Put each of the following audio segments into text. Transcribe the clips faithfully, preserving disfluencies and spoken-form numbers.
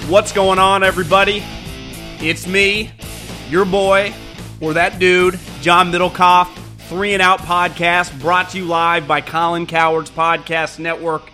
What's going on, everybody? It's me, your boy, or that dude, John Middlecoff, Three and Out Podcast, brought to you live by Colin Cowherd's Podcast Network,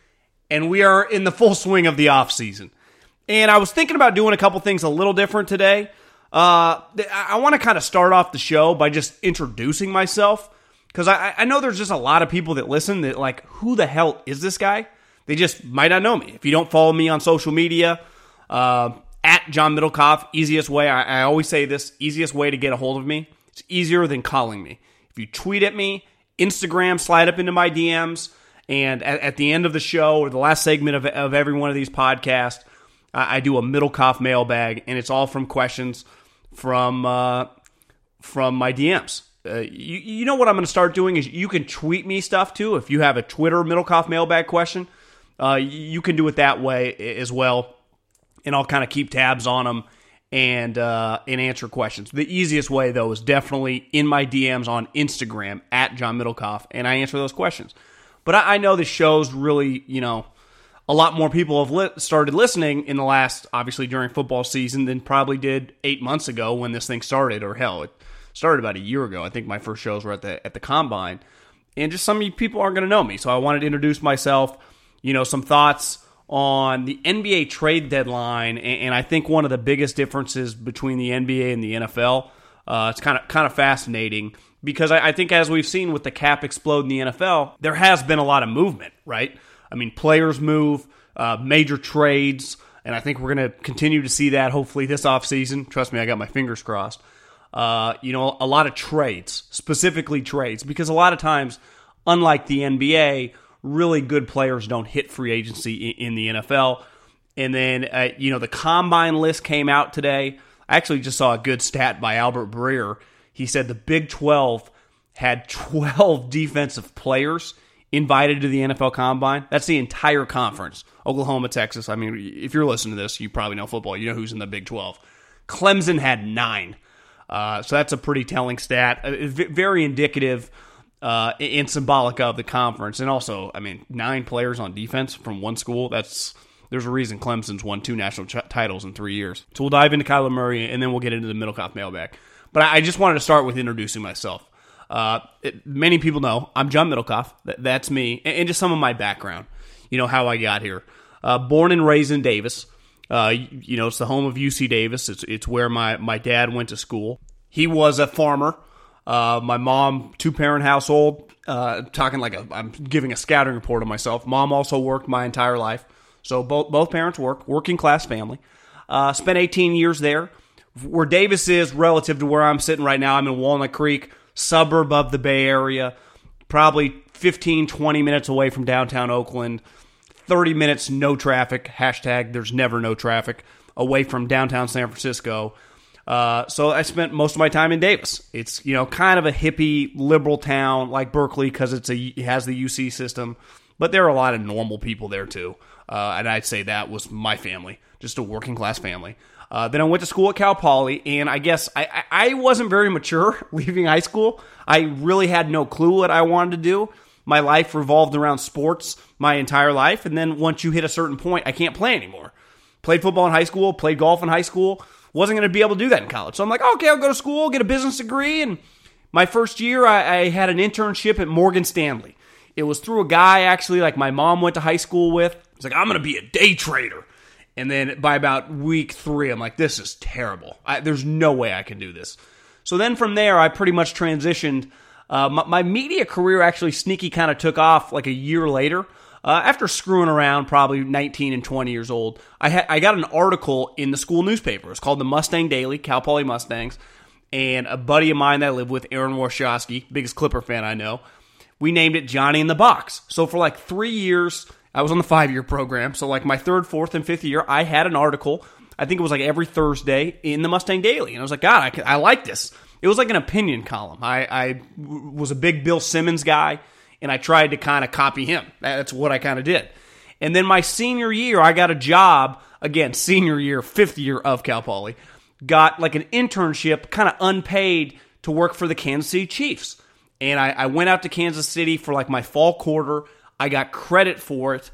and we are in the full swing of the off season. And I was thinking about doing a couple things a little different today. Uh, I want to kind of start off the show by just introducing myself, because I, I know there's just a lot of people that listen that like, who the hell is this guy? They just might not know me. If you don't follow me on social media, uh, at John Middlecoff, easiest way, I, I always say this, easiest way to get a hold of me, it's easier than calling me. If you tweet at me, Instagram, slide up into my D Ms, and at, at the end of the show or the last segment of, of every one of these podcasts, I, I do a Middlecoff mailbag, and it's all from questions from uh, from my D Ms. Uh, you, you know what I'm going to start doing is you can tweet me stuff too. If you have a Twitter Middlecoff mailbag question, uh, you can do it that way as well. And I'll kind of keep tabs on them and uh, and answer questions. The easiest way, though, is definitely in my D Ms on Instagram, at John Middlecoff, and I answer those questions. But I, I know the show's really, you know, a lot more people have li- started listening in the last, obviously, during football season than probably did eight months ago when this thing started, or hell, it started about a year ago. I think my first shows were at the at the Combine. And just some of you people aren't going to know me, so I wanted to introduce myself, you know, some thoughts on the N B A trade deadline, and I think one of the biggest differences between the N B A and the N F L, uh, it's kind of kind of fascinating, because I, I think as we've seen with the cap explode in the N F L, there has been a lot of movement, right? I mean, players move, uh, major trades, and I think we're going to continue to see that hopefully this offseason. Trust me, I got my fingers crossed. Uh, you know, a lot of trades, specifically trades, because a lot of times, unlike the N B A, really good players don't hit free agency in the N F L. And then, uh, you know, the Combine list came out today. I actually just saw a good stat by Albert Breer. He said the Big twelve had twelve defensive players invited to the N F L Combine. That's the entire conference. Oklahoma, Texas. I mean, if you're listening to this, you probably know football. You know who's in the Big twelve. Clemson had nine. Uh, so that's a pretty telling stat. Uh, very indicative Uh, and symbolic of the conference. And also, I mean, nine players on defense from one school, that's there's a reason Clemson's won two national ch- titles in three years. So we'll dive into Kyler Murray, and then we'll get into the Middlecoff mailbag. But I, I just wanted to start with introducing myself. Uh, it, many people know I'm John Middlecoff. That, that's me. And, and just some of my background, you know, how I got here. Uh, born and raised in Davis. Uh, you, you know, it's the home of U C Davis. It's, it's where my, my dad went to school. He was a farmer. Uh, my mom, two-parent household, uh, talking like a, I'm giving a scouting report of myself. Mom also worked my entire life. So both both parents work, working-class family. Uh, spent eighteen years there. Where Davis is relative to where I'm sitting right now, I'm in Walnut Creek, suburb of the Bay Area, probably fifteen, twenty minutes away from downtown Oakland, thirty minutes, no traffic, hashtag there's never no traffic, away from downtown San Francisco. Uh, so I spent most of my time in Davis. It's, you know, kind of a hippie liberal town like Berkeley because it's a it has the U C system, but there are a lot of normal people there too. Uh, and I'd say that was my family, just a working class family. Uh, then I went to school at Cal Poly, and I guess I, I, I wasn't very mature leaving high school. I really had no clue what I wanted to do. My life revolved around sports my entire life, and then once you hit a certain point, I can't play anymore. Played football in high school, played golf in high school. Wasn't going to be able to do that in college. So I'm like, okay, I'll go to school, get a business degree. And my first year, I, I had an internship at Morgan Stanley. It was through a guy, actually, like my mom went to high school with. He's like, I'm going to be a day trader. And then by about week three, I'm like, this is terrible. I, there's no way I can do this. So then from there, I pretty much transitioned. Uh, my, my media career actually sneaky kind of took off like a year later. Uh, after screwing around, probably nineteen and twenty years old, I ha- I got an article in the school newspaper. It's called the Mustang Daily, Cal Poly Mustangs. And a buddy of mine that I live with, Aaron Warshawski, biggest Clipper fan I know, we named it Johnny in the Box. So for like three years, I was on the five-year program. So like my third, fourth, and fifth year, I had an article. I think it was like every Thursday in the Mustang Daily. And I was like, God, I, can, I like this. It was like an opinion column. I, I was a big Bill Simmons guy. And I tried to kind of copy him. That's what I kind of did. And then my senior year, I got a job, again, senior year, fifth year of Cal Poly, got like an internship, kind of unpaid, to work for the Kansas City Chiefs. And I, I went out to Kansas City for like my fall quarter. I got credit for it.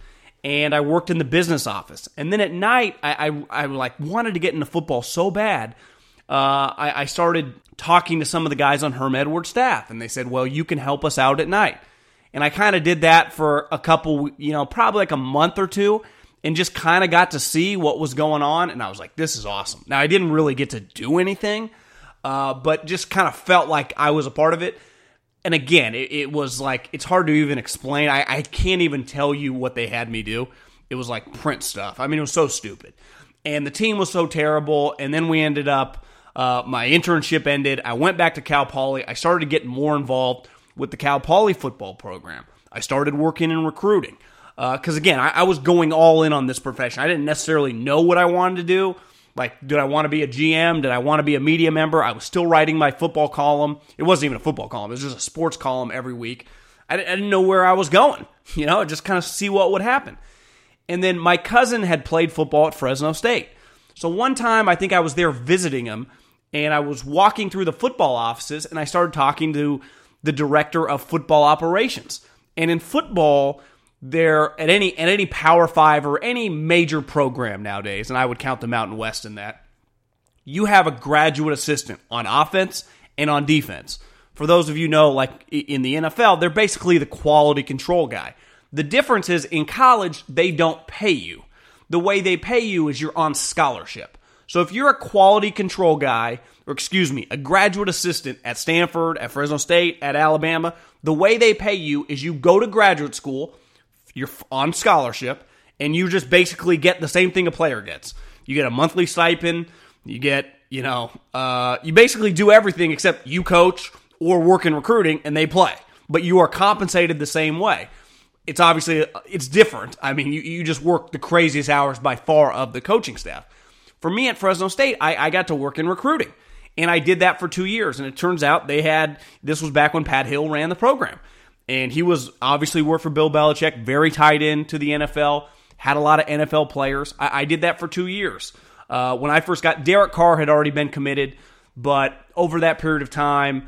and I worked in the business office. And then at night, I, I, I like wanted to get into football so bad. Uh, I, I started talking to some of the guys on Herm Edwards' staff, and they said, well, you can help us out at night. And I kind of did that for a couple, you know, probably like a month or two, and just kind of got to see what was going on. And I was like, this is awesome. Now, I didn't really get to do anything, uh, but just kind of felt like I was a part of it. And again, it, it was like, it's hard to even explain. I, I can't even tell you what they had me do. It was like print stuff. I mean, it was so stupid. And the team was so terrible. And then we ended up, uh, my internship ended. I went back to Cal Poly. I started getting more involved with the Cal Poly football program. I started working in recruiting. Because, uh, again, I, I was going all in on this profession. I didn't necessarily know what I wanted to do. Like, did I want to be a G M? Did I want to be a media member? I was still writing my football column. It wasn't even a football column. It was just a sports column every week. I, I didn't know where I was going, you know, just kind of see what would happen. And then my cousin had played football at Fresno State. So one time, I think I was there visiting him, and I was walking through the football offices, and I started talking to the director of football operations. And in football, there at any at any Power Five or any major program nowadays, and I would count the Mountain West in that, you have a graduate assistant on offense and on defense. For those of you who know, like in the N F L, they're basically the quality control guy. The difference is in college, they don't pay you. The way they pay you is you're on scholarship. So if you're a quality control guy, or excuse me, a graduate assistant at Stanford, at Fresno State, at Alabama, the way they pay you is you go to graduate school, you're on scholarship, and you just basically get the same thing a player gets. You get a monthly stipend, you get, you know, uh, you basically do everything except you coach or work in recruiting, and they play. But you are compensated the same way. It's obviously, it's different. I mean, you, you just work the craziest hours by far of the coaching staff. For me at Fresno State, I, I got to work in recruiting. And I did that for two years. And it turns out they had, this was back when Pat Hill ran the program. And he was obviously worked for Bill Belichick, very tied in to the N F L, had a lot of N F L players. I, I did that for two years. Uh, when I first got, Derek Carr had already been committed. But over that period of time,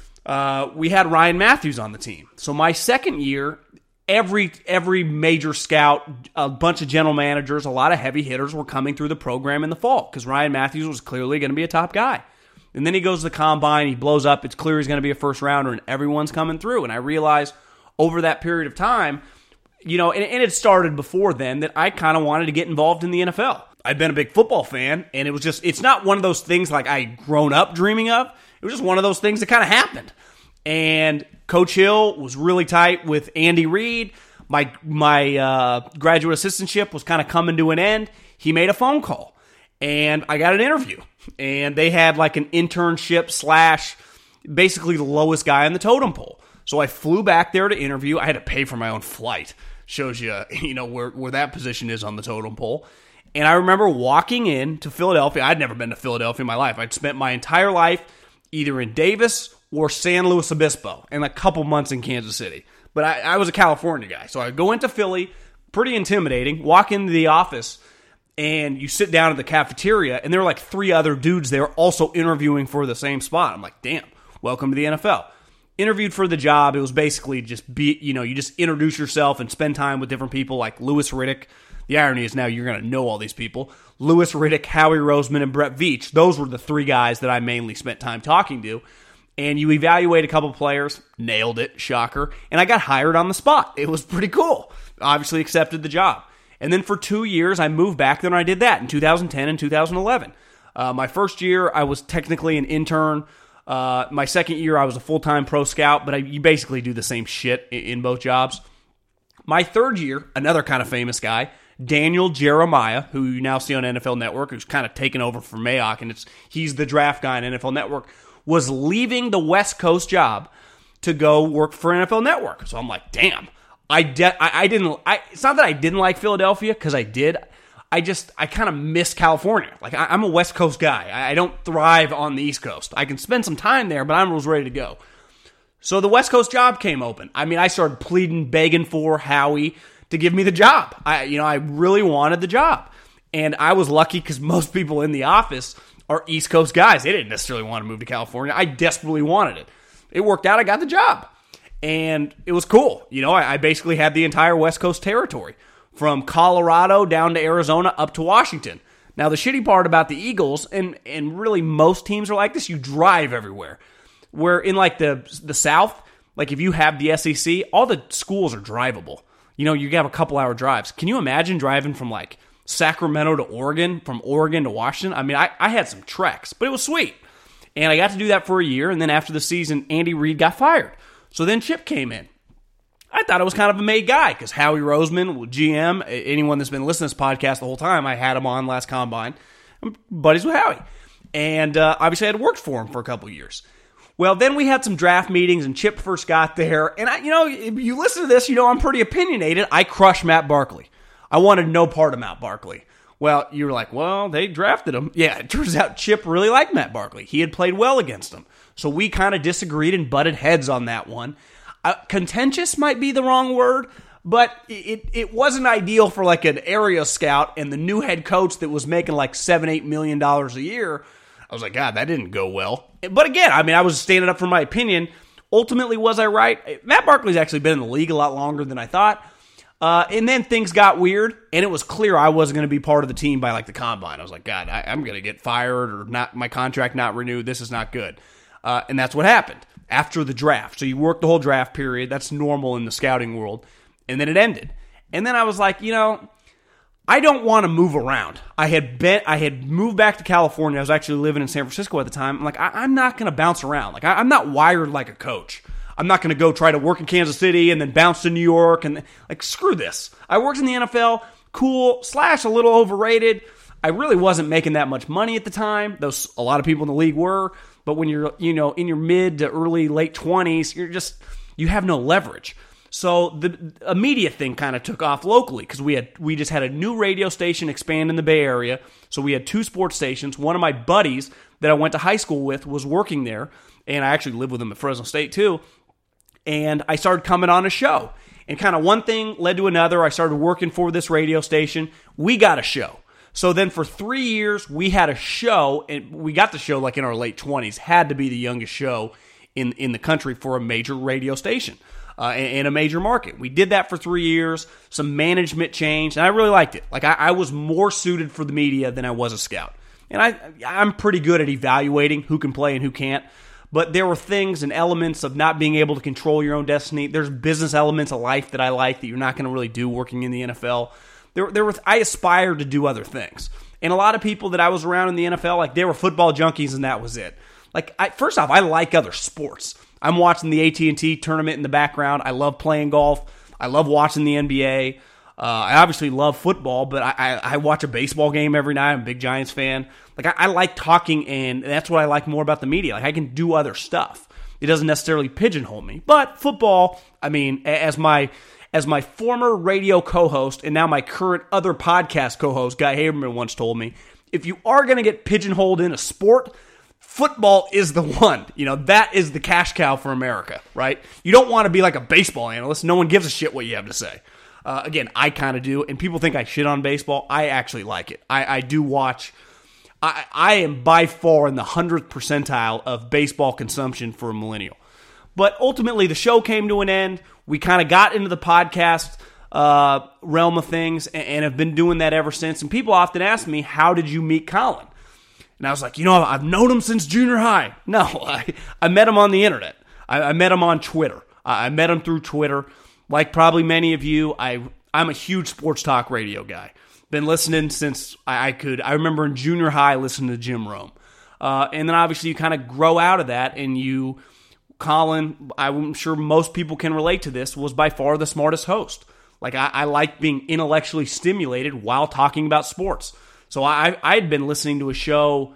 uh, we had Ryan Matthews on the team. So my second year, Every every major scout, a bunch of general managers, a lot of heavy hitters were coming through the program in the fall because Ryan Matthews was clearly going to be a top guy. And then he goes to the combine, he blows up, it's clear he's going to be a first rounder, and everyone's coming through. And I realized over that period of time, you know, and, and it started before then, that I kind of wanted to get involved in the N F L. I'd been a big football fan, and it was just, it's not one of those things like I'd grown up dreaming of. It was just one of those things that kind of happened. And Coach Hill was really tight with Andy Reid. My my uh, graduate assistantship was kind of coming to an end. He made a phone call, and I got an interview. And they had like an internship slash basically the lowest guy on the totem pole. So I flew back there to interview. I had to pay for my own flight. Shows you, you know, where, where that position is on the totem pole. And I remember walking in to Philadelphia. I'd never been to Philadelphia in my life. I'd spent my entire life either in Davis or San Luis Obispo, and a couple months in Kansas City. But I, I was a California guy, so I go into Philly, pretty intimidating, walk into the office, and you sit down at the cafeteria, and there are like three other dudes there also interviewing for the same spot. I'm like, damn, welcome to the N F L. Interviewed for the job, it was basically just, be, you know, you just introduce yourself and spend time with different people like Louis Riddick. The irony is now you're going to know all these people. Louis Riddick, Howie Roseman, and Brett Veach. Those were the three guys that I mainly spent time talking to. And you evaluate a couple players, nailed it, shocker, and I got hired on the spot. It was pretty cool. Obviously accepted the job. And then for two years, I moved back there, and I did that in two thousand ten and two thousand eleven. Uh, my first year, I was technically an intern. Uh, my second year, I was a full-time pro scout, but I, you basically do the same shit in, in both jobs. My third year, another kind of famous guy, Daniel Jeremiah, who you now see on N F L Network, who's kind of taken over from Mayock, and it's he's the draft guy on N F L Network, was leaving the West Coast job to go work for N F L Network. So I'm like, damn. I, de- I, I didn't. I, it's not that I didn't like Philadelphia, because I did. I just, I kind of miss California. Like, I, I'm a West Coast guy. I, I don't thrive on the East Coast. I can spend some time there, but I was ready to go. So the West Coast job came open. I mean, I started pleading, begging for Howie to give me the job. I, you know, I really wanted the job. And I was lucky because most people in the office are East Coast guys. They didn't necessarily want to move to California. I desperately wanted it. It worked out. I got the job. And it was cool. You know, I, I basically had the entire West Coast territory. from Colorado down to Arizona up to Washington. Now, the shitty part about the Eagles, and, and really most teams are like this, you drive everywhere. Where in like the the South, like if you have the S E C, all the schools are drivable. You know, you have a couple hour drives. Can you imagine driving from like Sacramento to Oregon, from Oregon to Washington? I mean, I, I had some treks, but it was sweet. And I got to do that for a year, and then after the season, Andy Reid got fired. So then Chip came in. I thought I was kind of a made guy because Howie Roseman, G M, anyone that's been listening to this podcast the whole time, I had him on last Combine. I'm buddies with Howie. And uh, obviously I had worked for him for a couple years. Well, then we had some draft meetings, and Chip first got there. And, I, you know, if you listen to this, you know I'm pretty opinionated. I crushed Matt Barkley. I wanted no part of Matt Barkley. Well, you were like, well, they drafted him. Yeah, it turns out Chip really liked Matt Barkley. He had played well against him. So we kind of disagreed and butted heads on that one. Uh, contentious might be the wrong word, but it it wasn't ideal for like an area scout and the new head coach that was making like seven, eight million dollars a year. I was like, God, that didn't go well. But again, I mean, I was standing up for my opinion. Ultimately, was I right? Matt Barkley's actually been in the league a lot longer than I thought. Uh, and then things got weird, and it was clear I wasn't going to be part of the team by like the Combine. I was like, God, I, I'm going to get fired or not. My contract not renewed. This is not good. Uh, and that's what happened after the draft. So you work the whole draft period. That's normal in the scouting world. And then it ended. And then I was like, you know, I don't want to move around. I had been, I had moved back to California. I was actually living in San Francisco at the time. I'm like, I, I'm not going to bounce around. Like I, I'm not wired like a coach. I'm not going to go try to work in Kansas City and then bounce to New York. And like, screw this. I worked in the N F L. Cool slash a little overrated. I really wasn't making that much money at the time. Those a lot of people in the league were. But when you're, you know, in your mid to early late twenties, you're just, you have no leverage. So the a media thing kind of took off locally because we had we just had a new radio station expand in the Bay Area. So we had two sports stations. One of my buddies that I went to high school with was working there, and I actually lived with him at Fresno State too. And I started coming on a show, and kind of one thing led to another. I started working for this radio station. We got a show. So then for three years, we had a show, and we got the show like in our late twenties. Had to be the youngest show in, in the country for a major radio station uh, in, in a major market. We did that for three years. Some management change, and I really liked it. Like I, I was more suited for the media than I was a scout. And I, I'm pretty good at evaluating who can play and who can't. But there were things and elements of not being able to control your own destiny. There's business elements of life that I like that you're not going to really do working in the N F L. There, there were I aspired to do other things. And a lot of people that I was around in the N F L, like they were football junkies and that was it. Like, I, first off, I like other sports. I'm watching the A T and T tournament in the background. I love playing golf. I love watching the N B A. Uh, I obviously love football, but I, I, I watch a baseball game every night. I'm a big Giants fan. Like I, I like talking, and that's what I like more about the media. Like I can do other stuff. It doesn't necessarily pigeonhole me. But football, I mean, as my as my former radio co-host and now my current other podcast co-host, Guy Haberman, once told me, if you are going to get pigeonholed in a sport, football is the one. You know, that is the cash cow for America, right? You don't want to be like a baseball analyst. No one gives a shit what you have to say. Uh, again, I kind of do, and people think I shit on baseball. I actually like it. I, I do watch. I, I am by far in the hundredth percentile of baseball consumption for a millennial. But ultimately, the show came to an end. We kind of got into the podcast uh, realm of things, and, and have been doing that ever since. And people often ask me, how did you meet Colin? And I was like, you know, I've known him since junior high. No, I, I met him on the internet. I, I met him on Twitter. I, I met him through Twitter. Like probably many of you, I, I'm a huge sports talk radio guy. Been listening since I, I could. I remember in junior high listening to Jim Rome. Uh, and then obviously you kind of grow out of that, and you, Colin, I'm sure most people can relate to this, was by far the smartest host. Like I, I like being intellectually stimulated while talking about sports. So I I had been listening to a show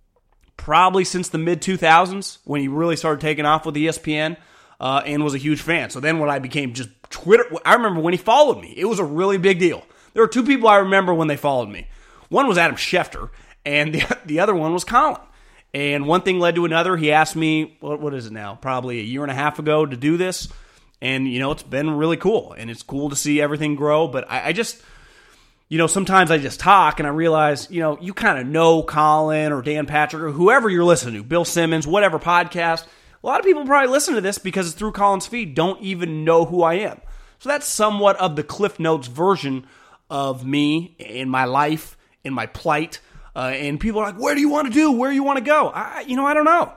probably since the mid two thousands when he really started taking off with E S P N. Uh, and was a huge fan. So then when I became just Twitter, I remember when he followed me. It was a really big deal. There were two people I remember when they followed me. One was Adam Schefter, and the, the other one was Colin. And one thing led to another. He asked me, what, what is it now, probably a year and a half ago to do this. And, you know, it's been really cool. And it's cool to see everything grow. But I, I just, you know, sometimes I just talk and I realize, you know, you kind of know Colin or Dan Patrick or whoever you're listening to, Bill Simmons, whatever podcast. A lot of people probably listen to this because it's through Colin's feed, don't even know who I am. So that's somewhat of the Cliff Notes version of me in my life, in my plight. Uh, and people are like, where do you want to do? Where do you want to go? I, you know, I don't know.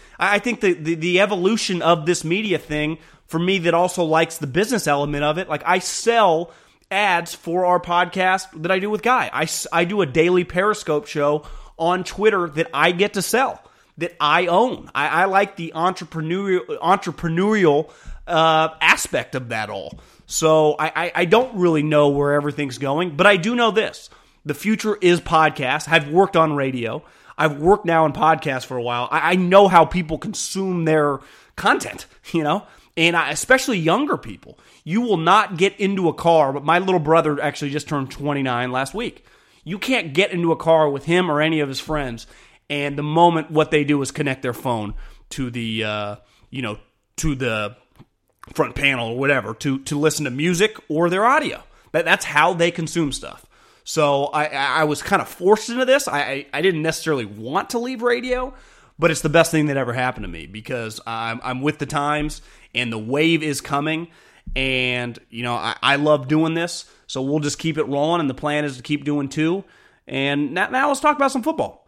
I think the, the, the evolution of this media thing, for me that also likes the business element of it, like I sell ads for our podcast that I do with Guy. I, I do a daily Periscope show on Twitter that I get to sell, that I own. I, I like the entrepreneurial entrepreneurial uh, aspect of that all. So I, I, I don't really know where everything's going, but I do know this. The future is podcasts. I've worked on radio. I've worked now in podcasts for a while. I, I know how people consume their content, you know, and I, especially younger people. You will not get into a car, but my little brother actually just turned twenty-nine last week. You can't get into a car with him or any of his friends, and the moment what they do is connect their phone to the, uh, you know, to the front panel or whatever to to listen to music or their audio. That that's how they consume stuff. So I, I was kind of forced into this. I, I didn't necessarily want to leave radio, but it's the best thing that ever happened to me because I'm, I'm with the times and the wave is coming. And, you know, I, I love doing this. So we'll just keep it rolling. And the plan is to keep doing two. And now, now let's talk about some football.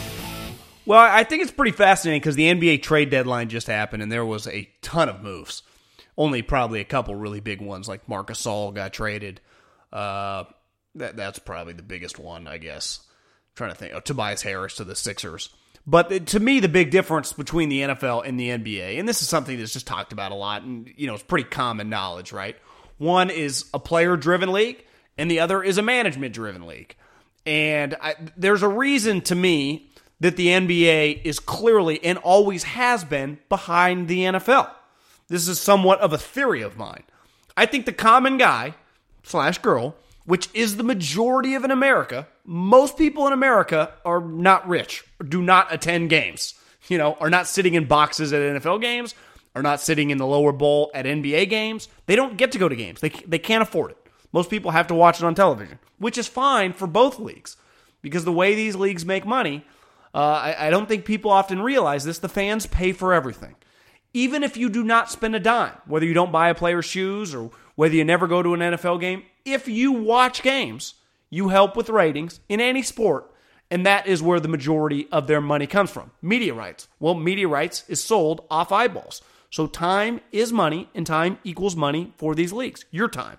Well, I think it's pretty fascinating because the N B A trade deadline just happened and there was a ton of moves. Only probably a couple really big ones like Marc Gasol got traded. Uh... That that's probably the biggest one, I guess. I'm trying to think. Oh, Tobias Harris to the Sixers. But to me, the big difference between the N F L and the N B A, and this is something that's just talked about a lot, and you know, it's pretty common knowledge, right? One is a player-driven league, and the other is a management-driven league. And I, there's a reason to me that the N B A is clearly and always has been behind the N F L. This is somewhat of a theory of mine. I think the common guy slash girl, which is the majority of in America, most people in America are not rich, or do not attend games, you know, are not sitting in boxes at N F L games, are not sitting in the lower bowl at N B A games. They don't get to go to games. They they can't afford it. Most people have to watch it on television, which is fine for both leagues because the way these leagues make money, uh, I, I don't think people often realize this. The fans pay for everything. Even if you do not spend a dime, whether you don't buy a player's shoes or whether you never go to an N F L game, if you watch games, you help with ratings in any sport, and that is where the majority of their money comes from. Media rights. Well, media rights is sold off eyeballs. So time is money, and time equals money for these leagues. Your time,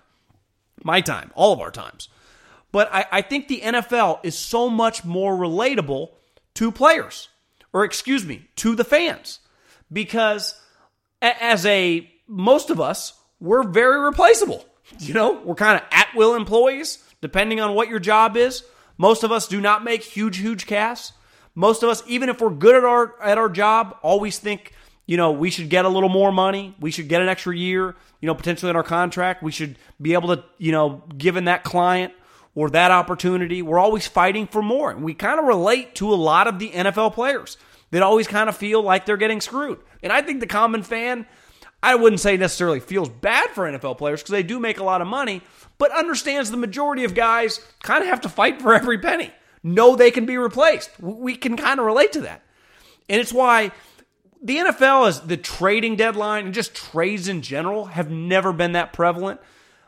my time, all of our times. But I, I think the N F L is so much more relatable to players, or excuse me, to the fans, because as a, most of us, we're very replaceable. You know, we're kind of at-will employees, depending on what your job is. Most of us do not make huge, huge cash. Most of us, even if we're good at our at our job, always think, you know, we should get a little more money. We should get an extra year, you know, potentially in our contract. We should be able to, you know, given that client or that opportunity, we're always fighting for more. And we kind of relate to a lot of the N F L players that always kind of feel like they're getting screwed. And I think the common fan, I wouldn't say necessarily feels bad for N F L players because they do make a lot of money, but understands the majority of guys kind of have to fight for every penny. Know they can be replaced. We can kind of relate to that. And it's why the N F L, is the trading deadline and just trades in general have never been that prevalent.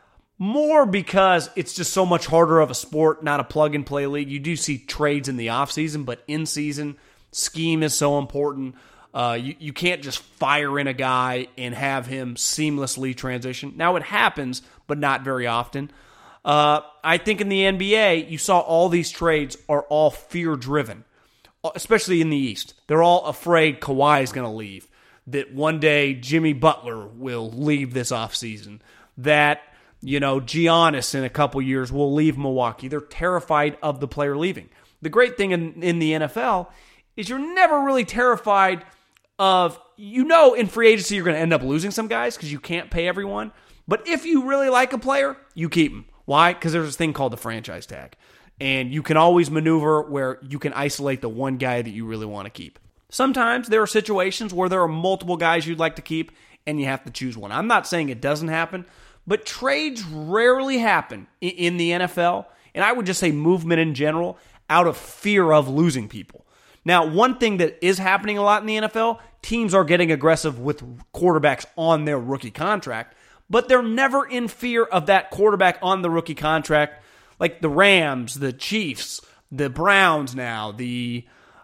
More because it's just so much harder of a sport, not a plug-and-play league. You do see trades in the offseason, but in-season, scheme is so important. Uh, you, you can't just fire in a guy and have him seamlessly transition. Now, it happens, but not very often. Uh, I think in the N B A, you saw all these trades are all fear-driven, especially in the East. They're all afraid Kawhi is going to leave, that one day Jimmy Butler will leave this offseason, that, you know, Giannis in a couple years will leave Milwaukee. They're terrified of the player leaving. The great thing in, in the N F L is you're never really terrified of, you know, in free agency you're going to end up losing some guys because you can't pay everyone. But if you really like a player, you keep him. Why? Because there's this thing called the franchise tag. And you can always maneuver where you can isolate the one guy that you really want to keep. Sometimes there are situations where there are multiple guys you'd like to keep and you have to choose one. I'm not saying it doesn't happen, but trades rarely happen in the N F L. And I would just say movement in general out of fear of losing people. Now, one thing that is happening a lot in the N F L, teams are getting aggressive with quarterbacks on their rookie contract, but they're never in fear of that quarterback on the rookie contract Like the Rams, the Chiefs, the Browns now, the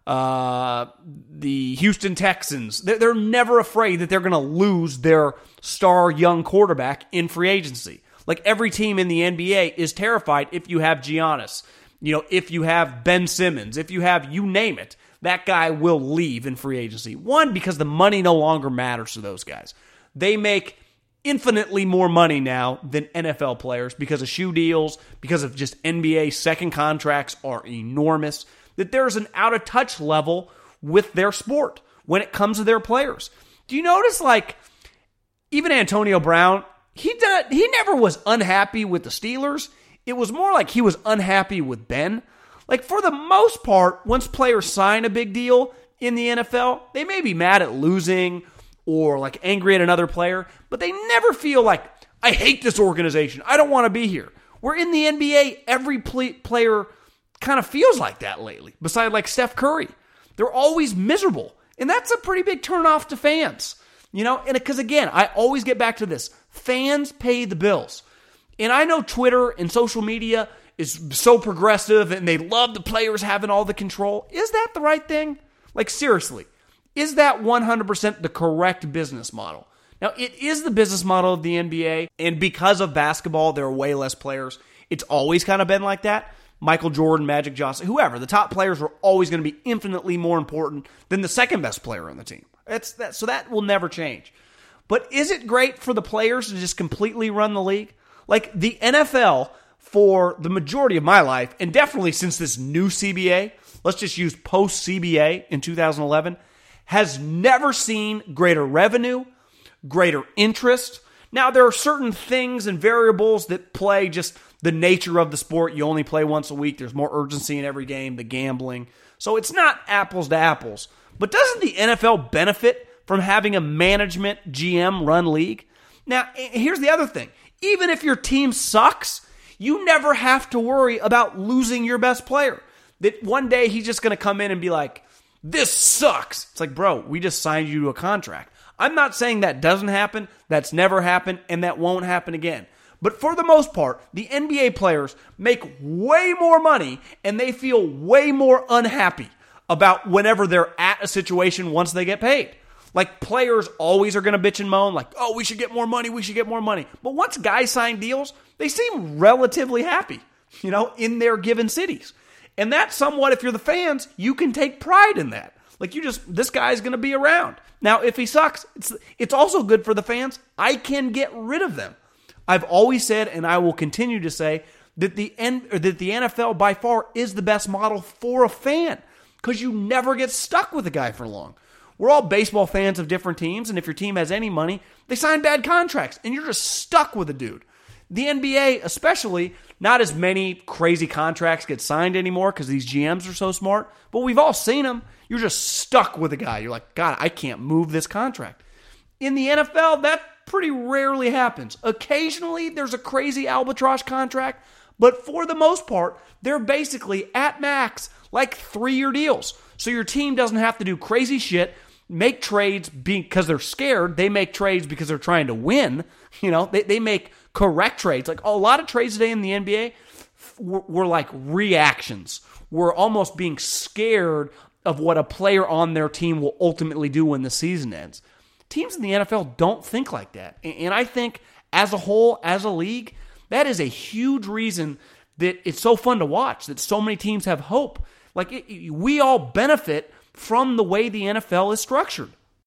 uh, the Houston Texans. They're, they're never afraid that they're going to lose their star young quarterback in free agency. Like every team in the N B A is terrified if you have Giannis, you know, if you have Ben Simmons, if you have, you name it, that guy will leave in free agency. One, because the money no longer matters to those guys. They make infinitely more money now than N F L players because of shoe deals, because of just N B A second contracts are enormous, that there's an out-of-touch level with their sport when it comes to their players. Do you notice, like, even Antonio Brown, he did, he never was unhappy with the Steelers. It was more like he was unhappy with Ben. Like, for the most part, once players sign a big deal in the N F L, they may be mad at losing or like angry at another player, but they never feel like, I hate this organization, I don't want to be here. Where in the N B A, every play- player kind of feels like that lately, besides like Steph Curry. They're always miserable, and that's a pretty big turnoff to fans. You know, and because again, I always get back to this. Fans pay the bills. And I know Twitter and social media is so progressive and they love the players having all the control. Is that the right thing? Like, seriously, is that one hundred percent the correct business model? Now, it is the business model of the N B A, and because of basketball, there are way less players. It's always kind of been like that. Michael Jordan, Magic Johnson, whoever, the top players are always going to be infinitely more important than the second best player on the team. It's that, so that will never change. But is it great for the players to just completely run the league? Like the N F L, for the majority of my life, and definitely since this new C B A, let's just use post-C B A in two thousand eleven, has never seen greater revenue, greater interest. Now, there are certain things and variables that play just the nature of the sport. You only play once a week. There's more urgency in every game, the gambling. So it's not apples to apples. But doesn't the N F L benefit from having a management G M run league? Now, here's the other thing. Even if your team sucks, you never have to worry about losing your best player. That one day he's just going to come in and be like, this sucks. It's like, bro, we just signed you to a contract. I'm not saying that doesn't happen, that's never happened, and that won't happen again. But for the most part, the N B A players make way more money, and they feel way more unhappy about whenever they're at a situation once they get paid. Like, players always are going to bitch and moan, like, oh, we should get more money, we should get more money. But once guys sign deals, they seem relatively happy, you know, in their given cities. And that's somewhat, if you're the fans, you can take pride in that. Like, you just, this guy's going to be around. Now, if he sucks, it's it's also good for the fans. I can get rid of them. I've always said, and I will continue to say, that the N, or that the N F L by far is the best model for a fan, because you never get stuck with a guy for long. We're all baseball fans of different teams, and if your team has any money, they sign bad contracts, and you're just stuck with a dude. The N B A, especially, not as many crazy contracts get signed anymore because these G Ms are so smart, but we've all seen them. You're just stuck with a guy. You're like, God, I can't move this contract. In the N F L, that pretty rarely happens. Occasionally, there's a crazy albatross contract, but for the most part, they're basically at max, like three-year deals. So your team doesn't have to do crazy shit, make trades because they're scared. They make trades because they're trying to win. You know, they, they make correct trades. Like, a lot of trades today in the N B A were, were like reactions. We're almost being scared of what a player on their team will ultimately do when the season ends. Teams in the N F L don't think like that. And I think as a whole, as a league, that is a huge reason that it's so fun to watch, that so many teams have hope. Like, it, we all benefit from the way the N F L is structured.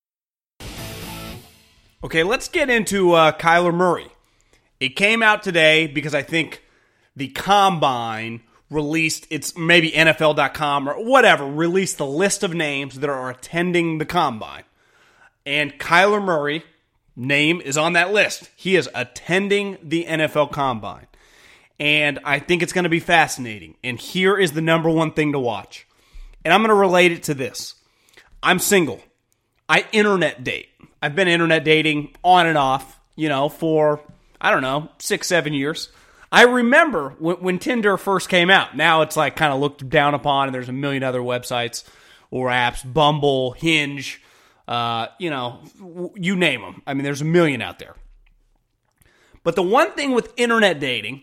Okay, let's get into uh, Kyler Murray. It came out today because I think the Combine released, it's maybe N F L dot com or whatever, released the list of names that are attending the Combine. And Kyler Murray, name is on that list. He is attending the N F L Combine. And I think it's going to be fascinating. And here is the number one thing to watch. And I'm going to relate it to this. I'm single. I internet date. I've been internet dating on and off, you know, for, I don't know, six, seven years. I remember when, when Tinder first came out. Now it's like kind of looked down upon, and there's a million other websites or apps, Bumble, Hinge, uh, you know, you name them. I mean, there's a million out there. But the one thing with internet dating,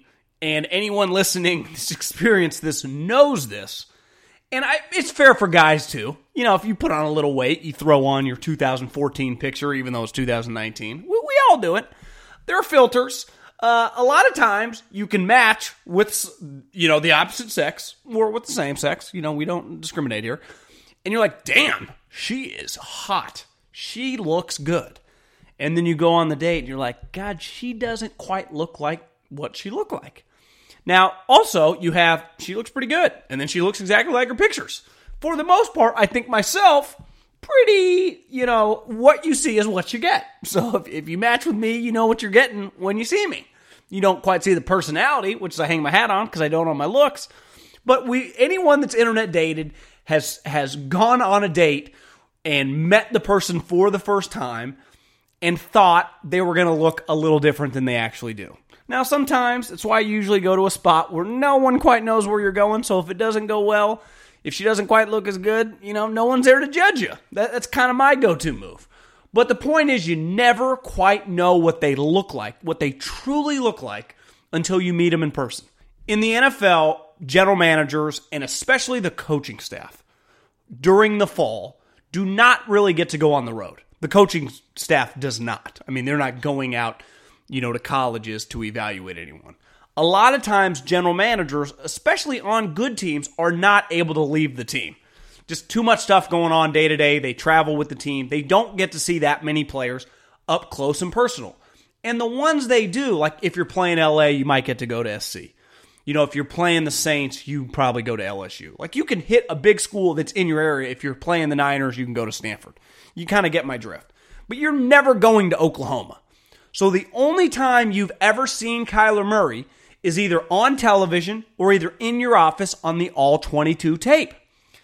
and anyone listening that's experienced this knows this. And I, it's fair for guys too. You know, if you put on a little weight, you throw on your two thousand fourteen picture, even though it's two thousand nineteen. We, we all do it. There are filters. Uh, a lot of times you can match with, you know, the opposite sex or with the same sex. You know, we don't discriminate here. And you're like, damn, she is hot. She looks good. And then you go on the date and you're like, God, she doesn't quite look like what she looked like. Now, also, you have, she looks pretty good. And then she looks exactly like her pictures. For the most part, I think myself, pretty, you know, what you see is what you get. So if, if you match with me, you know what you're getting when you see me. You don't quite see the personality, which I hang my hat on because I don't on my looks. But we, anyone that's internet dated has has gone on a date and met the person for the first time and thought they were going to look a little different than they actually do. Now, sometimes it's why I usually go to a spot where no one quite knows where you're going. So if it doesn't go well, if she doesn't quite look as good, you know, no one's there to judge you. That, that's kind of my go-to move. But the point is, you never quite know what they look like, what they truly look like, until you meet them in person. In the N F L, general managers, and especially the coaching staff, during the fall, do not really get to go on the road. The coaching staff does not. I mean, they're not going out, you know, to colleges to evaluate anyone. A lot of times, general managers, especially on good teams, are not able to leave the team. Just too much stuff going on day to day. They travel with the team. They don't get to see that many players up close and personal. And the ones they do, like if you're playing L A, you might get to go to S C. You know, if you're playing the Saints, you probably go to L S U. Like you can hit a big school that's in your area. If you're playing the Niners, you can go to Stanford. You kind of get my drift. But you're never going to Oklahoma. So the only time you've ever seen Kyler Murray is either on television or either in your office on the all twenty-two tape.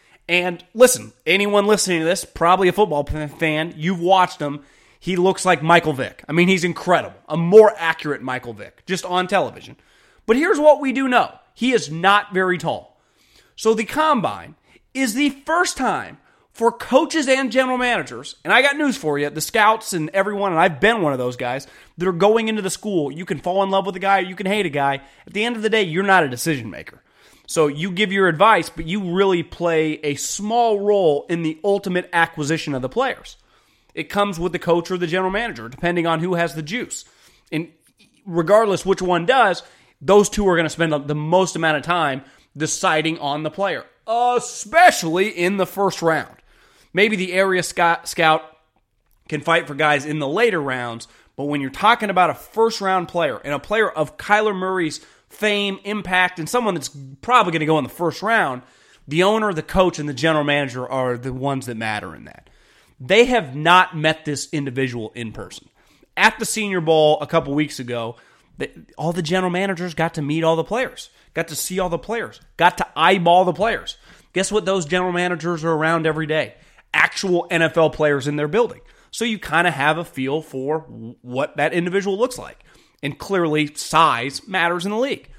And listen, anyone listening to this, probably a football fan, you've watched him. He looks like Michael Vick. I mean, he's incredible. A more accurate Michael Vick, just on television. But here's what we do know. He is not very tall. So the Combine is the first time for coaches and general managers, and I got news for you, the scouts and everyone, and I've been one of those guys, that are going into the school. You can fall in love with a guy or you can hate a guy. At the end of the day, you're not a decision maker. So you give your advice, but you really play a small role in the ultimate acquisition of the players. It comes with the coach or the general manager, depending on who has the juice. And regardless which one does, those two are going to spend the most amount of time deciding on the player, especially in the first round. Maybe the area scout can fight for guys in the later rounds, but when you're talking about a first-round player and a player of Kyler Murray's fame, impact, and someone that's probably going to go in the first round, the owner, the coach, and the general manager are the ones that matter in that. They have not met this individual in person. At the Senior Bowl a couple weeks ago, all the general managers got to meet all the players, got to see all the players, got to eyeball the players. Guess what those general managers are around every day? Actual N F L players in their building. So you kind of have a feel for what that individual looks like. And clearly, size matters in the league.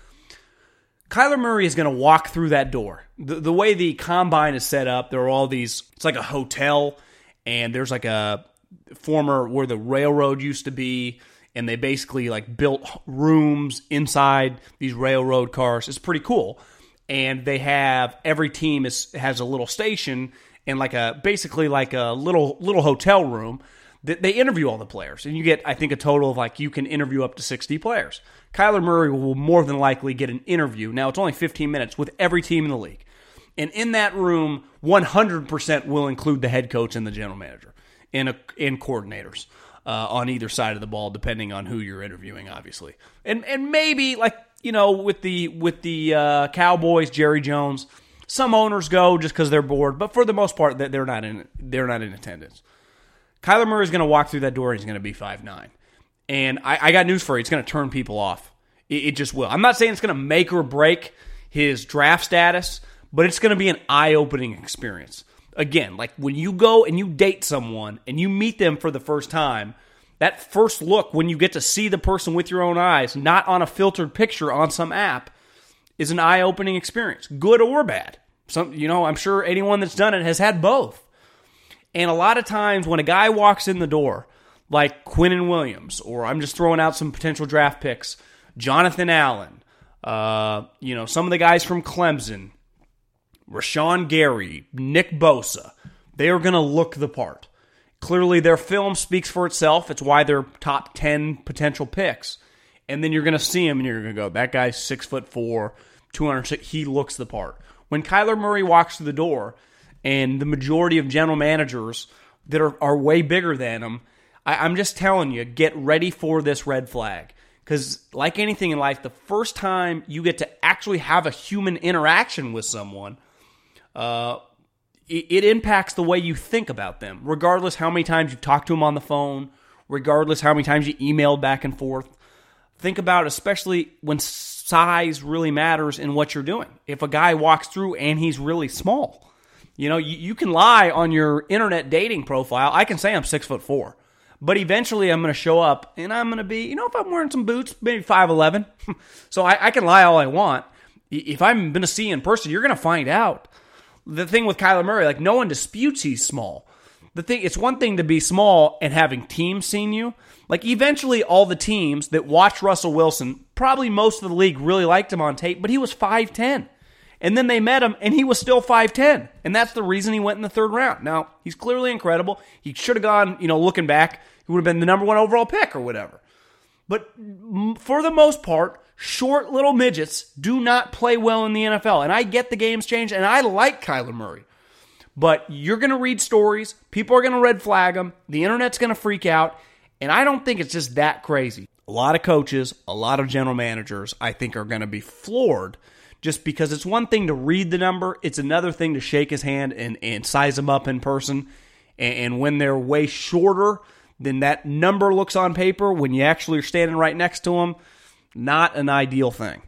Kyler Murray is going to walk through that door. The, the way the Combine is set up, there are all these, it's like a hotel, and there's like a former, where the railroad used to be, and they basically like built rooms inside these railroad cars. It's pretty cool. And they have, every team is has a little station, and like a, basically like a little little hotel room. They interview all the players, and you get, I think, a total of like, you can interview up to sixty players. Kyler Murray will more than likely get an interview. Now, it's only fifteen minutes with every team in the league. And in that room, one hundred percent will include the head coach and the general manager and, a, and coordinators uh, on either side of the ball, depending on who you're interviewing, obviously. And and maybe, like, you know, with the, with the uh, Cowboys, Jerry Jones, some owners go just because they're bored, but for the most part, they're not in, they're not in attendance. Kyler Murray is going to walk through that door and he's going to be five nine. And I, I got news for you. It's going to turn people off. It, it just will. I'm not saying it's going to make or break his draft status, but it's going to be an eye-opening experience. Again, like when you go and you date someone and you meet them for the first time, that first look, when you get to see the person with your own eyes, not on a filtered picture on some app, is an eye-opening experience, good or bad. Some, you know, I'm sure anyone that's done it has had both. And a lot of times when a guy walks in the door, like Quinnen Williams, or I'm just throwing out some potential draft picks, Jonathan Allen, Uh, you know, some of the guys from Clemson, Rashawn Gary, Nick Bosa, they are going to look the part. Clearly, their film speaks for itself. It's why they're top ten potential picks. And then you're going to see him, and you're going to go, that guy's six foot four, two hundred six. He looks the part. When Kyler Murray walks through the door, and the majority of general managers that are, are way bigger than him, I, I'm just telling you, get ready for this red flag. Because like anything in life, the first time you get to actually have a human interaction with someone, uh, it, it impacts the way you think about them, regardless how many times you've talked to them on the phone, regardless how many times you emailed back and forth. Think about, especially when size really matters in what you're doing. If a guy walks through and he's really small, you know, you, you can lie on your internet dating profile. I can say I'm six foot four, but eventually I'm going to show up and I'm going to be, you know, if I'm wearing some boots, maybe five eleven. So I, I can lie all I want. If I'm going to see you in person, you're going to find out. The thing with Kyler Murray, like, no one disputes he's small. The thing, it's one thing to be small and having teams seen you. Like, eventually all the teams that watched Russell Wilson, probably most of the league really liked him on tape, but he was five ten. And then they met him, and he was still five ten. And that's the reason he went in the third round. Now, he's clearly incredible. He should have gone, you know, looking back, he would have been the number one overall pick or whatever. But for the most part, short little midgets do not play well in the N F L. And I get the game's changed, and I like Kyler Murray. But you're going to read stories. People are going to red flag him. The internet's going to freak out. And I don't think it's just that crazy. A lot of coaches, a lot of general managers, I think, are going to be floored just because it's one thing to read the number. It's another thing to shake his hand and, and size him up in person. And, and when they're way shorter than that number looks on paper, when you actually are standing right next to them, not an ideal thing.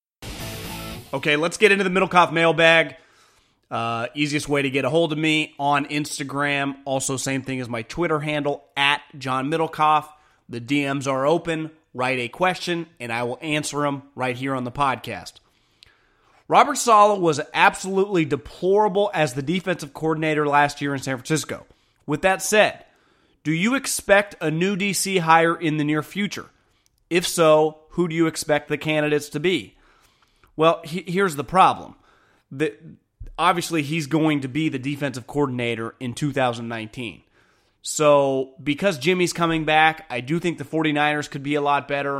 Okay, let's get into the Middlecoff mailbag. Uh, easiest way to get a hold of me on Instagram. Also, same thing as my Twitter handle, at John Middlecoff. The D Ms are open. Write a question, and I will answer them right here on the podcast. Robert Saleh was absolutely deplorable as the defensive coordinator last year in San Francisco. With that said, do you expect a new D C hire in the near future? If so, who do you expect the candidates to be? Well, he, here's the problem. The, obviously, he's going to be the defensive coordinator in two thousand nineteen. So, because Jimmy's coming back, I do think the 49ers could be a lot better.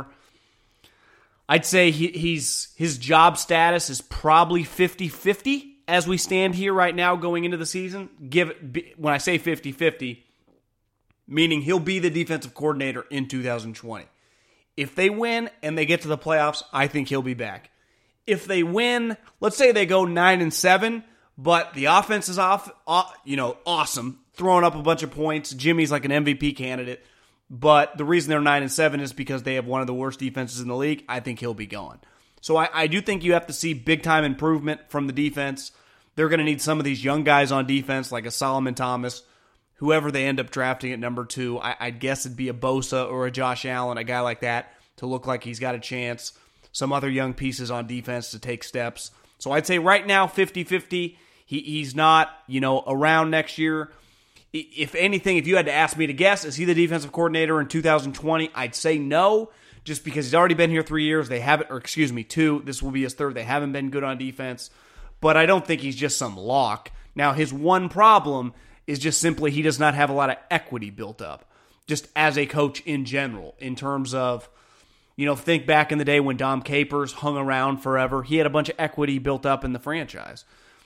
I'd say he, he's his job status is probably fifty-fifty as we stand here right now going into the season. Give when I say fifty-fifty, meaning he'll be the defensive coordinator in two thousand twenty. If they win and they get to the playoffs, I think he'll be back. If they win, let's say they go nine and seven, but the offense is off, you know, awesome, throwing up a bunch of points. Jimmy's like an M V P candidate. But the reason they're nine and seven is because they have one of the worst defenses in the league. I think he'll be gone. So I, I do think you have to see big-time improvement from the defense. They're going to need some of these young guys on defense, like a Solomon Thomas, whoever they end up drafting at number two. I, I'd guess it'd be a Bosa or a Josh Allen, a guy like that, to look like he's got a chance. Some other young pieces on defense to take steps. So I'd say right now, fifty-fifty. He, he's not, you know, around next year. If anything, if you had to ask me to guess, is he the defensive coordinator in two thousand twenty? I'd say no, just because he's already been here three years. They haven't, or excuse me, two. This will be his third. They haven't been good on defense. But I don't think he's just some lock. Now, his one problem is just simply he does not have a lot of equity built up, just as a coach in general, in terms of, you know, think back in the day when Dom Capers hung around forever. He had a bunch of equity built up in the franchise.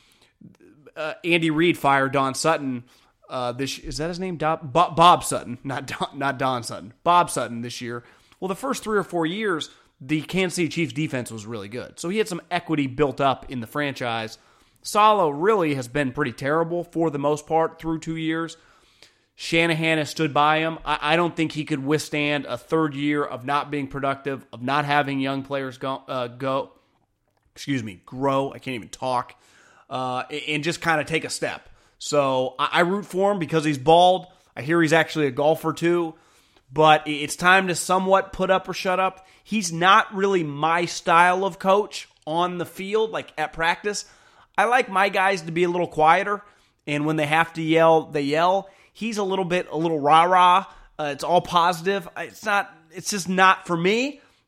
Uh, Andy Reid fired Don Sutton. Uh, this is that his name? Bob, Bob Sutton, not Don, not Don Sutton. Bob Sutton this year. Well, the first three or four years, the Kansas City Chiefs defense was really good, so he had some equity built up in the franchise. Saleh really has been pretty terrible for the most part through two years. Shanahan has stood by him. I, I don't think he could withstand a third year of not being productive, of not having young players go, uh, go excuse me, grow. I can't even talk, uh, and just kind of take a step. So I root for him because he's bald. I hear he's actually a golfer too. But it's time to somewhat put up or shut up. He's not really my style of coach on the field, like at practice. I like my guys to be a little quieter, and when they have to yell, they yell. He's a little bit, a little rah-rah. Uh, it's all positive. It's not. It's just not for me.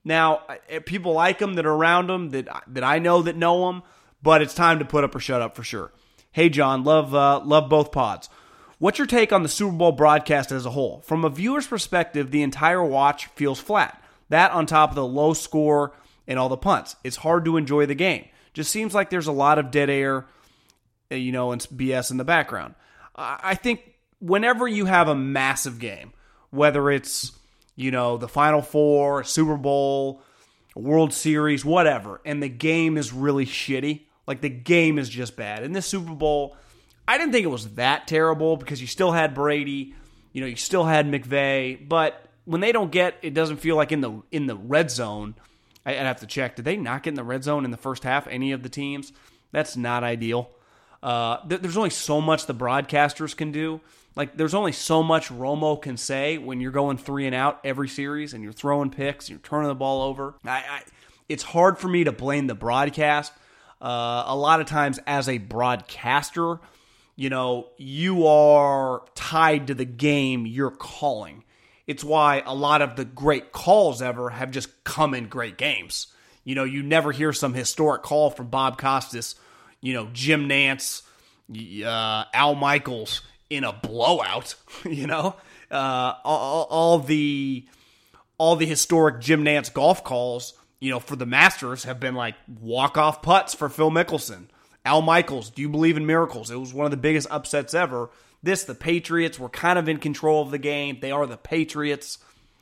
Now, people like him that are around him, that that I know that know him, but it's time to put up or shut up for sure. Hey, John, love uh, love both pods. What's your take on the Super Bowl broadcast as a whole? From a viewer's perspective, the entire watch feels flat. That on top of the low score and all the punts. It's hard to enjoy the game. Just seems like there's a lot of dead air, you know, and B S in the background. I think whenever you have a massive game, whether it's, you know, the Final Four, Super Bowl, World Series, whatever, and the game is really shitty, like the game is just bad. In this Super Bowl, I didn't think it was that terrible because you still had Brady, you know, you still had McVay, but when they don't get, it doesn't feel like in the in the red zone. I'd have to check. Did they not get in the red zone in the first half, any of the teams? That's not ideal. Uh, th- there's only so much the broadcasters can do. Like, there's only so much Romo can say when you're going three and out every series and you're throwing picks, and you're turning the ball over. I, I, it's hard for me to blame the broadcast. Uh, a lot of times as a broadcaster, you know, you are tied to the game you're calling. It's why a lot of the great calls ever have just come in great games. You know, you never hear some historic call from Bob Costas, you know, Jim Nantz, uh, Al Michaels in a blowout, you know? Uh, all, all the all the historic Jim Nantz golf calls, you know, for the Masters have been like walk-off putts for Phil Mickelson. Al Michaels, do you believe in miracles? It was one of the biggest upsets ever. This, the Patriots were kind of in control of the game. They are the Patriots.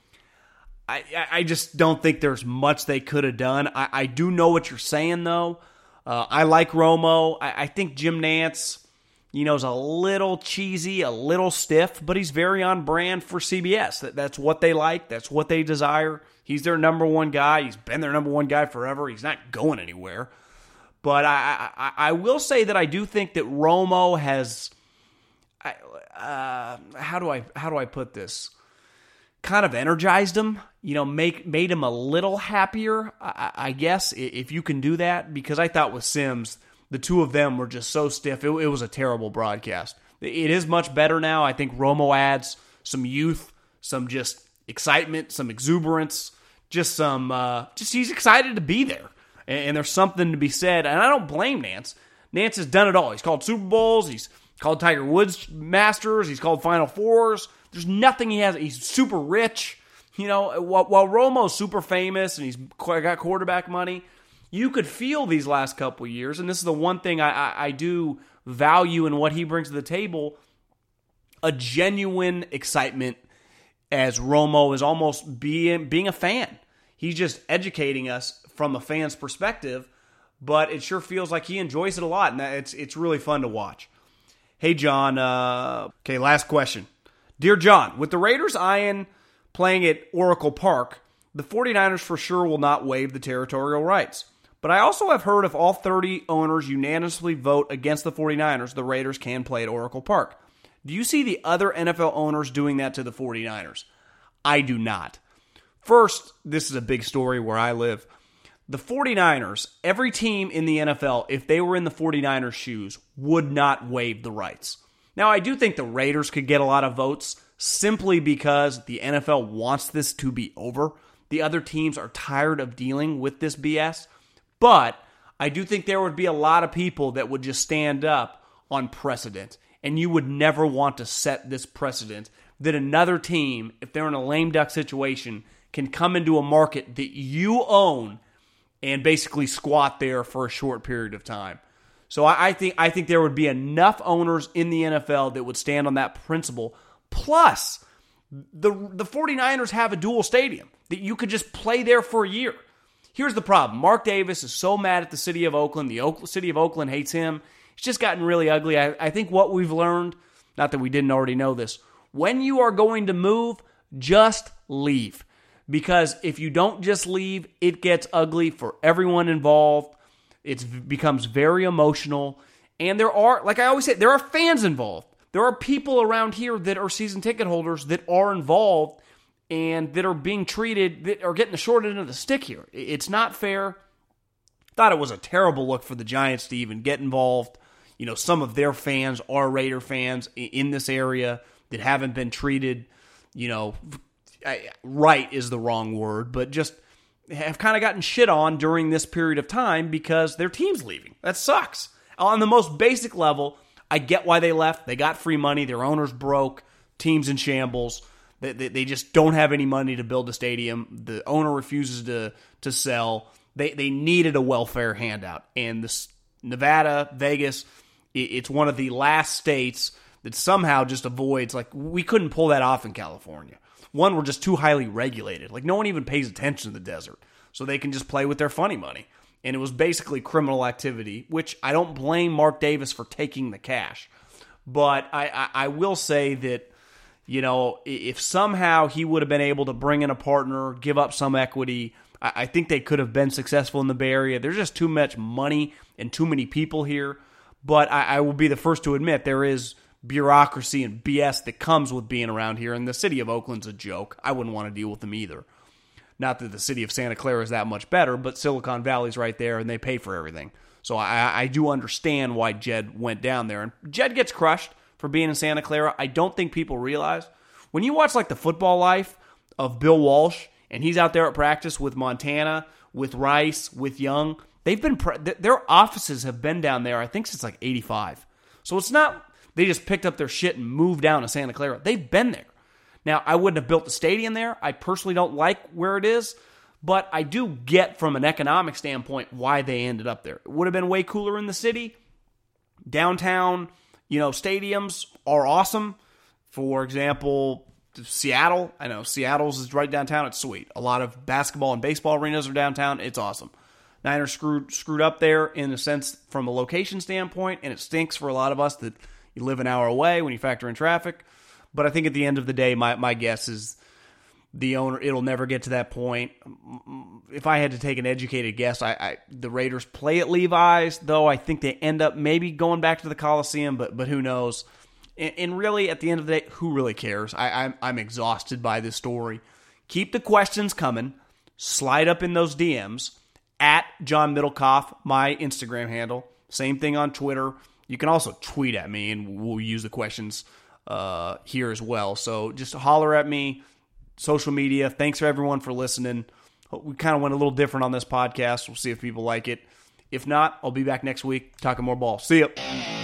I I just don't think there's much they could have done. I, I do know what you're saying, though. Uh, I like Romo. I, I think Jim Nantz, you know, is a little cheesy, a little stiff, but he's very on brand for C B S. That, that's what they like. That's what they desire. He's their number one guy. He's been their number one guy forever. He's not going anywhere. But I, I, I will say that I do think that Romo has... I, uh, how do I how do I put this? Kind of energized him, you know, make made him a little happier, I, I guess, if you can do that. Because I thought with Sims, the two of them were just so stiff. It, it was a terrible broadcast. It is much better now. I think Romo adds some youth, some just excitement, some exuberance, just some, uh, just he's excited to be there. And, and there's something to be said. And I don't blame Nantz. Nantz has done it all. He's called Super Bowls. He's called Tiger Woods Masters. He's called Final Fours. There's nothing he has. He's super rich. You know, while, while Romo's super famous and he's got quarterback money, you could feel these last couple of years, and this is the one thing I, I, I do value in what he brings to the table, a genuine excitement as Romo is almost being, being a fan. He's just educating us from a fan's perspective, but it sure feels like he enjoys it a lot, and it's, it's really fun to watch. Hey, John. Uh, okay, last question. Dear John, with the Raiders eyeing playing at Oracle Park, the 49ers for sure will not waive the territorial rights. But I also have heard if all thirty owners unanimously vote against the 49ers, the Raiders can play at Oracle Park. Do you see the other N F L owners doing that to the 49ers? I do not. First, this is a big story where I live. The 49ers, every team in the N F L, if they were in the 49ers' shoes, would not waive the rights. Now, I do think the Raiders could get a lot of votes simply because the N F L wants this to be over. The other teams are tired of dealing with this B S. But I do think there would be a lot of people that would just stand up on precedent. And you would never want to set this precedent that another team, if they're in a lame duck situation, can come into a market that you own and basically squat there for a short period of time. So I, I think I think there would be enough owners in the N F L that would stand on that principle. Plus, the the 49ers have a dual stadium that you could just play there for a year. Here's the problem. Mark Davis is so mad at the city of Oakland. The Oak, city of Oakland hates him. It's just gotten really ugly. I, I think what we've learned, not that we didn't already know this, when you are going to move, just leave. Because if you don't just leave, it gets ugly for everyone involved. It becomes very emotional. And there are, like I always say, there are fans involved. There are people around here that are season ticket holders that are involved and that are being treated, that are getting the short end of the stick here. It's not fair. Thought it was a terrible look for the Giants to even get involved. You know, some of their fans are Raider fans in this area that haven't been treated, you know, right is the wrong word, but just have kind of gotten shit on during this period of time because their team's leaving. That sucks. On the most basic level, I get why they left. They got free money. Their owner's broke. Team's in shambles. They, they, they just don't have any money to build a stadium. The owner refuses to to sell. They they needed a welfare handout. And this Nevada, Vegas, it, it's one of the last states that somehow just avoids, like, we couldn't pull that off in California. One, we're just too highly regulated. Like, no one even pays attention to the desert. So they can just play with their funny money. And it was basically criminal activity, which I don't blame Mark Davis for taking the cash. But I, I, I will say that, you know, if somehow he would have been able to bring in a partner, give up some equity, I, I think they could have been successful in the Bay Area. There's just too much money and too many people here. But I, I will be the first to admit there is bureaucracy and B S that comes with being around here. And the city of Oakland's a joke. I wouldn't want to deal with them either. Not that the city of Santa Clara is that much better, but Silicon Valley's right there, and they pay for everything. So I, I do understand why Jed went down there. And Jed gets crushed for being in Santa Clara. I don't think people realize. When you watch like the football life of Bill Walsh, and he's out there at practice with Montana, with Rice, with Young, they've been their offices have been down there, I think, since like eighty-five. So it's not they just picked up their shit and moved down to Santa Clara. They've been there. Now, I wouldn't have built the stadium there. I personally don't like where it is, but I do get from an economic standpoint why they ended up there. It would have been way cooler in the city. Downtown, you know, stadiums are awesome. For example, Seattle. I know Seattle's is right downtown. It's sweet. A lot of basketball and baseball arenas are downtown. It's awesome. Niners screwed screwed up there in a sense from a location standpoint, and it stinks for a lot of us that you live an hour away when you factor in traffic. But I think at the end of the day, my, my guess is the owner, it'll never get to that point. If I had to take an educated guess, I, I the Raiders play at Levi's, though I think they end up maybe going back to the Coliseum, but but who knows? And, and really, at the end of the day, who really cares? I, I'm, I'm exhausted by this story. Keep the questions coming. Slide up in those D Ms at John Middlecoff, my Instagram handle. Same thing on Twitter. You can also tweet at me, and we'll use the questions uh, here as well. So just holler at me, social media. Thanks for everyone for listening. We kind of went a little different on this podcast. We'll see if people like it. If not, I'll be back next week talking more ball. See ya.